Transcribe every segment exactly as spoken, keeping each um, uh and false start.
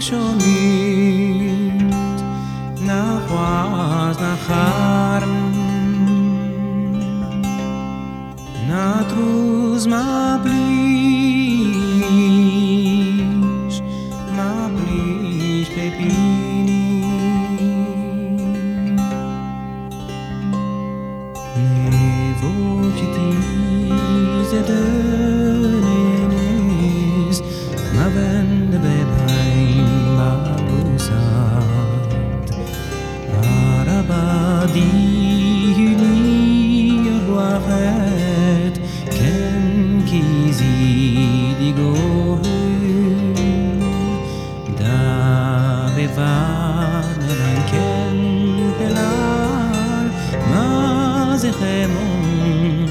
ראשונית נחווז נחרם נטרוז מבליש מבליש בפיני נבוכתי זדנס מבן בבהים בבוסת הרבדיני רוחת כן כזידי גוהר דה בבד נדן כן פלל מה זה חמון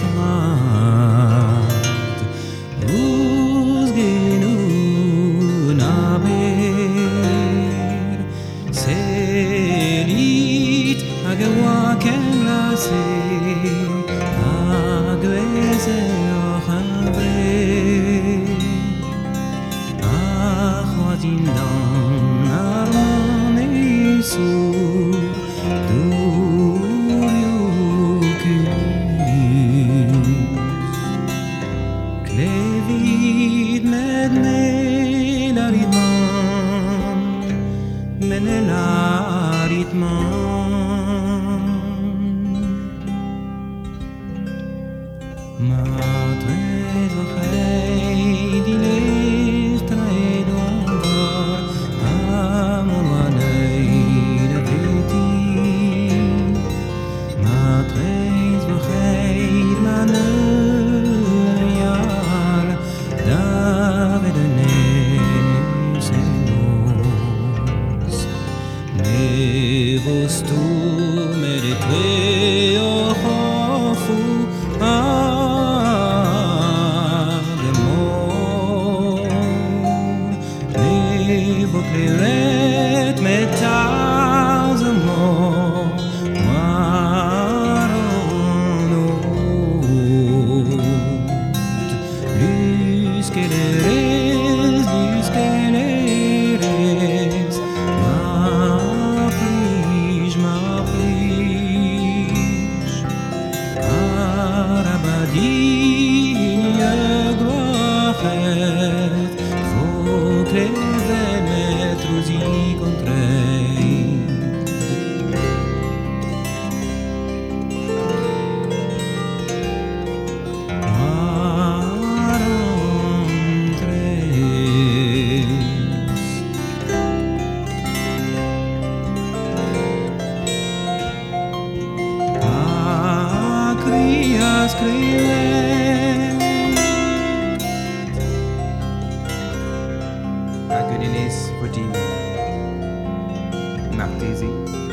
סתמד וזגנו נבר סלית הגרוע כן לסיר הגזר חברי אחוותים דם ארמוניסו דור יוקיס כלבית מדנה לריתמן מדנה לריתמן Madre וחי דילך תרעד ועבר המולני לביתי Madre וחי דמנויאל דוד ננסנוס נבוסתו מרתרי אוכפו Voklet metal zamor maronot Lys keleres, lys keleres Maprish, maprish Arabadin yagwachet Voklet Metruzi contrei Quaron tres Acrias crilet Agoninis Vodini Martesi